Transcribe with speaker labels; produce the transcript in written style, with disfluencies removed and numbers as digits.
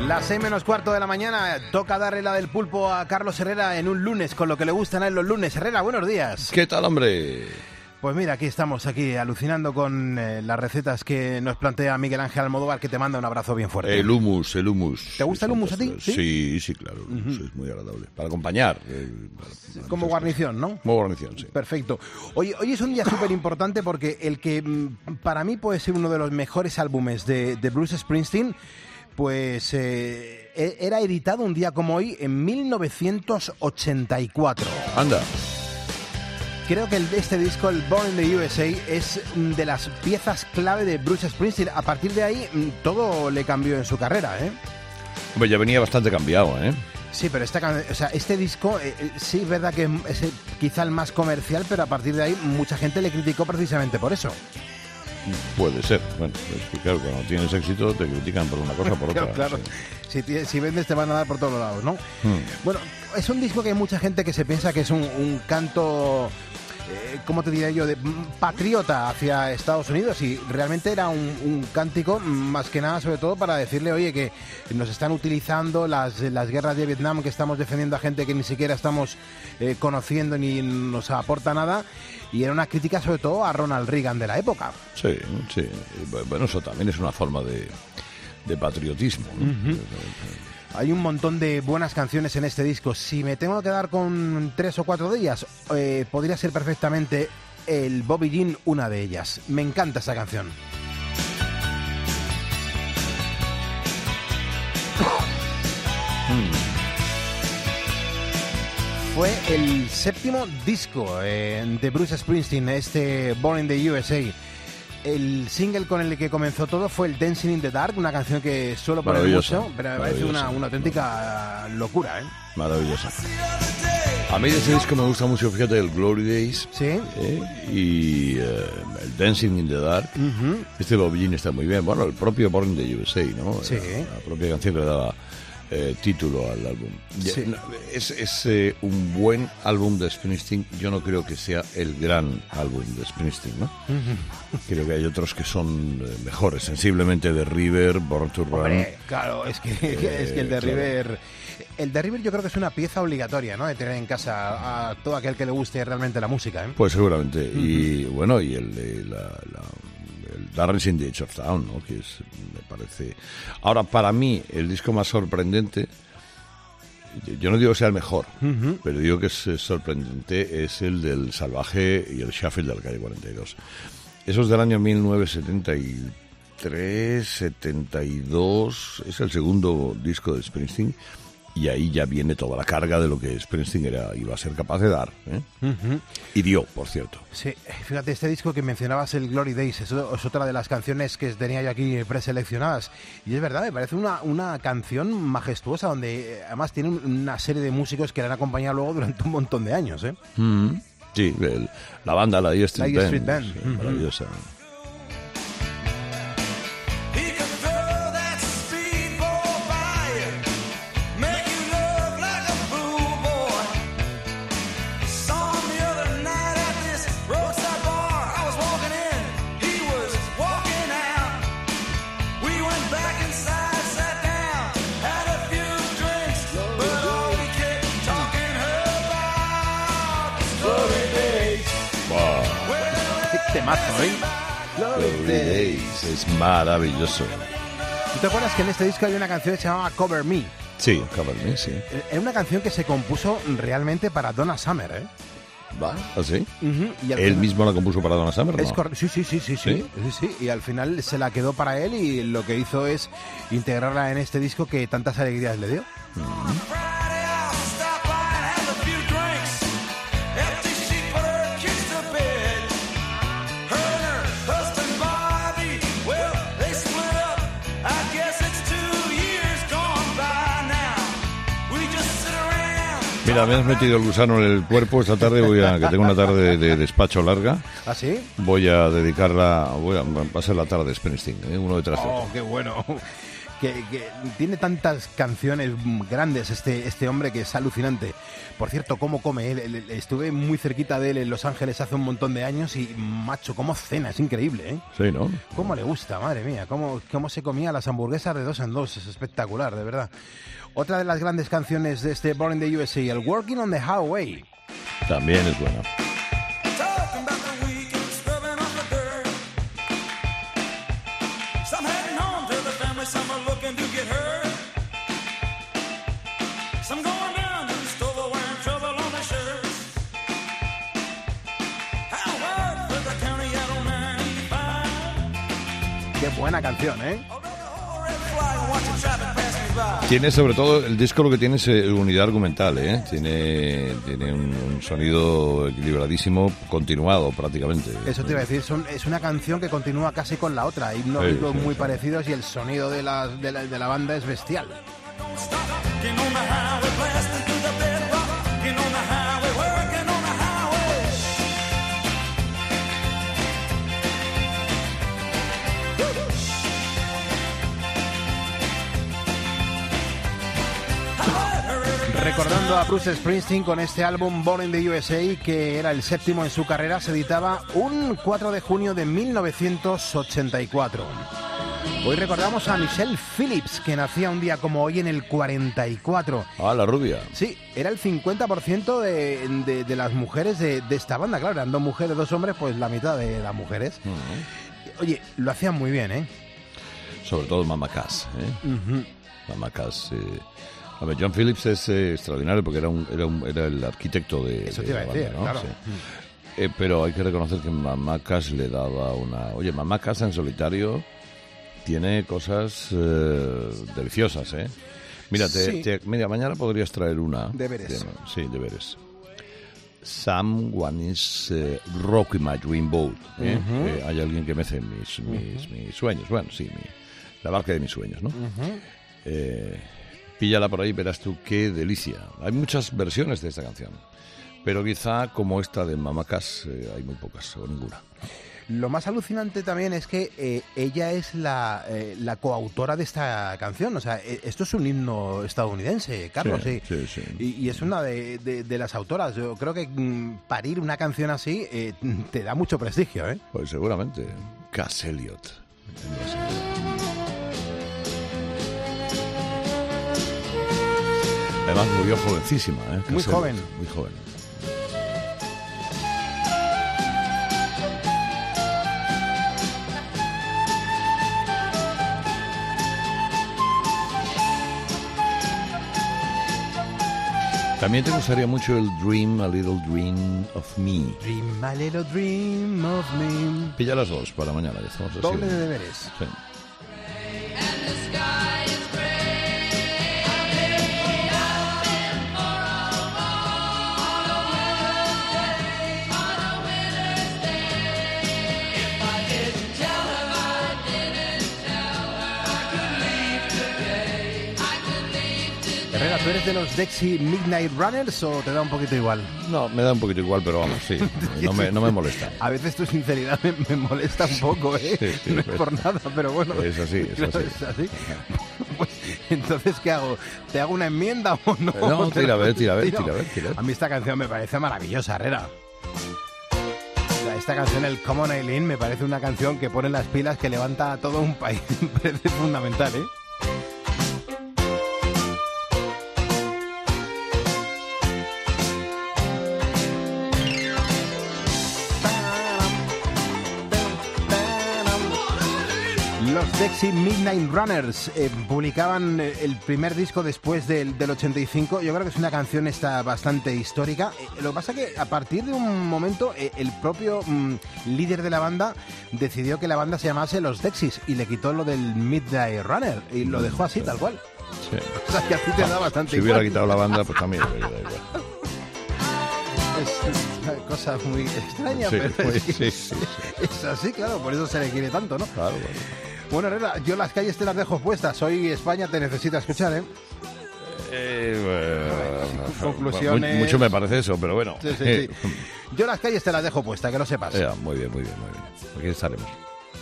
Speaker 1: Las 6:15 de la mañana, toca darle la del pulpo a Carlos Herrera en un lunes, con lo que le gustan a él los lunes. Herrera, buenos días.
Speaker 2: ¿Qué tal, hombre?
Speaker 1: Pues mira, aquí estamos, alucinando con las recetas que nos plantea Miguel Ángel Almodóvar, que te manda un abrazo bien fuerte.
Speaker 2: El hummus.
Speaker 1: ¿Te gusta el hummus a ti?
Speaker 2: Sí, claro, el hummus es muy agradable. Para acompañar.
Speaker 1: Como guarnición, ¿no?
Speaker 2: Como guarnición, sí.
Speaker 1: Perfecto. Hoy es un día súper importante porque el que para mí puede ser uno de los mejores álbumes de Bruce Springsteen, pues era editado un día como hoy, en 1984.
Speaker 2: Anda.
Speaker 1: Creo que este disco, el Born in the USA, es de las piezas clave de Bruce Springsteen. A partir de ahí, todo le cambió en su carrera, ¿eh?
Speaker 2: Hombre, ya venía bastante cambiado, ¿eh?
Speaker 1: Sí, pero este disco, sí es verdad que es quizá el más comercial, pero a partir de ahí mucha gente le criticó precisamente por eso.
Speaker 2: Puede ser. Bueno, es que claro, cuando tienes éxito te critican por una cosa o por otra.
Speaker 1: Claro.
Speaker 2: Sí.
Speaker 1: Si vendes te van a dar por todos lados, ¿no? Bueno, es un disco que hay mucha gente que se piensa que es un canto, ¿cómo te diría yo?, de patriota hacia Estados Unidos, y realmente era un cántico más que nada, sobre todo para decirle, oye, que nos están utilizando las guerras de Vietnam, que estamos defendiendo a gente que ni siquiera estamos conociendo ni nos aporta nada, y era una crítica sobre todo a Ronald Reagan de la época.
Speaker 2: Sí. Bueno, eso también es una forma de patriotismo, ¿no?
Speaker 1: Hay un montón de buenas canciones en este disco. Si me tengo que quedar con 3 o 4 de ellas, podría ser perfectamente el Bobby Jean una de ellas. Me encanta esa canción. Fue el 7º disco de Bruce Springsteen, este Born in the USA. El single con el que comenzó todo fue el Dancing in the Dark, una canción que suelo poner mucho, pero me parece una auténtica locura, ¿eh?
Speaker 2: Maravillosa. A mí de ese disco me gusta mucho, fíjate, el Glory Days.
Speaker 1: Sí.
Speaker 2: Y el Dancing in the Dark. Este Bobby Jean está muy bien. Bueno, el propio Born in the USA, ¿no?
Speaker 1: Sí.
Speaker 2: La propia canción que le daba título al álbum.
Speaker 1: Sí.
Speaker 2: Es un buen álbum de Springsteen. Yo no creo que sea el gran álbum de Springsteen, ¿no? Creo que hay otros que son mejores. Sensiblemente The River, Born to Run.
Speaker 1: Hombre, claro, es que el de River... El de River yo creo que es una pieza obligatoria, ¿no?, de tener en casa a todo aquel que le guste realmente la música, ¿eh?
Speaker 2: Pues seguramente. Y bueno, y el Darkness in the Edge of Town, ¿no?, que me parece... Ahora, para mí, el disco más sorprendente, yo no digo que sea el mejor, pero digo que es sorprendente, es el del Salvaje y el Shuffle de la calle 42. Eso es del año 1973, 72, es el segundo disco de Springsteen, y ahí ya viene toda la carga de lo que Springsteen iba a ser capaz de dar, ¿eh? Y dio, por cierto.
Speaker 1: Sí, fíjate, este disco que mencionabas, el Glory Days, es otra de las canciones que tenía yo aquí preseleccionadas, y es verdad, me parece una canción majestuosa, donde además tiene una serie de músicos que la han acompañado luego durante un montón de años, ¿eh?
Speaker 2: Sí, la banda, la E Street Band. Sí, maravillosa.
Speaker 1: Temazo, ¿eh?
Speaker 2: Glory Days, es maravilloso.
Speaker 1: ¿Tú te acuerdas que en este disco había una canción que se llamaba Cover Me?
Speaker 2: Sí, Cover Me, sí.
Speaker 1: Era una canción que se compuso realmente para Donna Summer, ¿eh?
Speaker 2: ¿Va? ¿Ah, sí?
Speaker 1: Y
Speaker 2: ¿Él mismo la compuso para Donna Summer?
Speaker 1: Es sí. Y al final se la quedó para él, y lo que hizo es integrarla en este disco que tantas alegrías le dio.
Speaker 2: Mira, me has metido el gusano en el cuerpo. Esta tarde que tengo una tarde de despacho larga.
Speaker 1: ¿Ah, sí?
Speaker 2: Voy a dedicarla, va a ser la tarde de Springsteen, uno detrás de otro.
Speaker 1: ¡Oh, qué bueno! que tiene tantas canciones grandes este hombre que es alucinante. Por cierto, cómo come. Estuve muy cerquita de él en Los Ángeles hace un montón de años y, macho, cómo cena, es increíble, ¿eh?
Speaker 2: Sí, ¿no?
Speaker 1: Cómo le gusta, madre mía, cómo se comía las hamburguesas de 2 en 2, es espectacular, de verdad. Otra de las grandes canciones de este Born in the USA, el Working on the Highway.
Speaker 2: También es buena.
Speaker 1: Qué buena canción, ¿eh?
Speaker 2: Tiene sobre todo, el disco lo que tiene es unidad argumental, ¿eh? Tiene un sonido equilibradísimo, continuado prácticamente.
Speaker 1: Eso te iba a decir, es una canción que continúa casi con la otra, himnos muy parecidos y el sonido de la banda es bestial. Recordando a Bruce Springsteen con este álbum Born in the USA, que era el 7º en su carrera, se editaba un 4 de junio de 1984. Hoy recordamos a Michelle Phillips, que nacía un día como hoy en el 44.
Speaker 2: Ah, la rubia.
Speaker 1: Sí, era el 50% de las mujeres de esta banda. Claro, eran 2 mujeres, 2 hombres, pues la mitad de las mujeres. Uh-huh. Oye, lo hacían muy bien, ¿eh?
Speaker 2: Sobre todo Mama Cass, ¿eh?
Speaker 1: Uh-huh.
Speaker 2: Mama Cass... A ver, John Phillips es extraordinario porque era el arquitecto de
Speaker 1: eso te iba a decir,
Speaker 2: banda, ¿no?
Speaker 1: Claro.
Speaker 2: Sí. Pero hay que reconocer que Mama Cass le daba una... Oye, Mama Cass en solitario tiene cosas deliciosas, ¿eh? Mira,
Speaker 1: sí.
Speaker 2: Mira, mañana podrías traer una.
Speaker 1: Deberes.
Speaker 2: Sí, deberes. Someone is rocking my dream boat. Uh-huh. Hay alguien que mece mis sueños. Bueno, sí, la barca de mis sueños, ¿no? Uh-huh. Píllala por ahí, verás tú qué delicia. Hay muchas versiones de esta canción, pero quizá como esta de Mama Cass hay muy pocas o ninguna.
Speaker 1: Lo más alucinante también es que ella es la coautora de esta canción. O sea, esto es un himno estadounidense, Carlos.
Speaker 2: Sí.
Speaker 1: Y es una de las autoras. Yo creo que parir una canción así te da mucho prestigio, ¿eh?
Speaker 2: Pues seguramente. Cass Elliot. Además murió jovencísima, ¿eh?
Speaker 1: Muy joven.
Speaker 2: Muy joven. También te gustaría mucho el Dream, a Little Dream of Me.
Speaker 1: Dream, a little dream of me.
Speaker 2: Pilla las 2 para mañana, ya estamos así.
Speaker 1: Doble de deberes.
Speaker 2: Sí.
Speaker 1: Herrera, ¿tú eres de los Dexy Midnight Runners o te da un poquito igual?
Speaker 2: No, me da un poquito igual, pero vamos, sí, no me molesta.
Speaker 1: A veces tu sinceridad me molesta un poco, ¿eh?
Speaker 2: Sí,
Speaker 1: no es por nada, pero bueno.
Speaker 2: Es así, es así.
Speaker 1: ¿Es así? Pues, entonces, ¿qué hago? ¿Te hago una enmienda o no?
Speaker 2: No, tira a ver.
Speaker 1: A mí esta canción me parece maravillosa, Herrera. Esta canción, el Come On Eileen, me parece una canción que pone las pilas, que levanta a todo un país. Me parece fundamental, ¿eh? Los Dexy Midnight Runners publicaban el primer disco después del 85. Yo creo que es una canción bastante histórica. Lo que pasa es que a partir de un momento el propio líder de la banda decidió que la banda se llamase Los Dexys y le quitó lo del Midnight Runner y lo dejó así, tal cual.
Speaker 2: Sí.
Speaker 1: O sea, que a ti te da bastante
Speaker 2: si
Speaker 1: igual.
Speaker 2: Hubiera quitado la banda, pues también me da igual.
Speaker 1: Es una cosa muy extraña,
Speaker 2: sí,
Speaker 1: pero
Speaker 2: sí.
Speaker 1: Es así, claro, por eso se le quiere tanto, ¿no?
Speaker 2: Claro.
Speaker 1: Bueno, Herrera, yo las calles te las dejo puestas. Hoy España te necesita escuchar, ¿eh? Conclusiones...
Speaker 2: Mucho me parece eso, pero bueno.
Speaker 1: Sí. Yo las calles te las dejo puestas, que lo sepas.
Speaker 2: Muy bien. Aquí estaremos.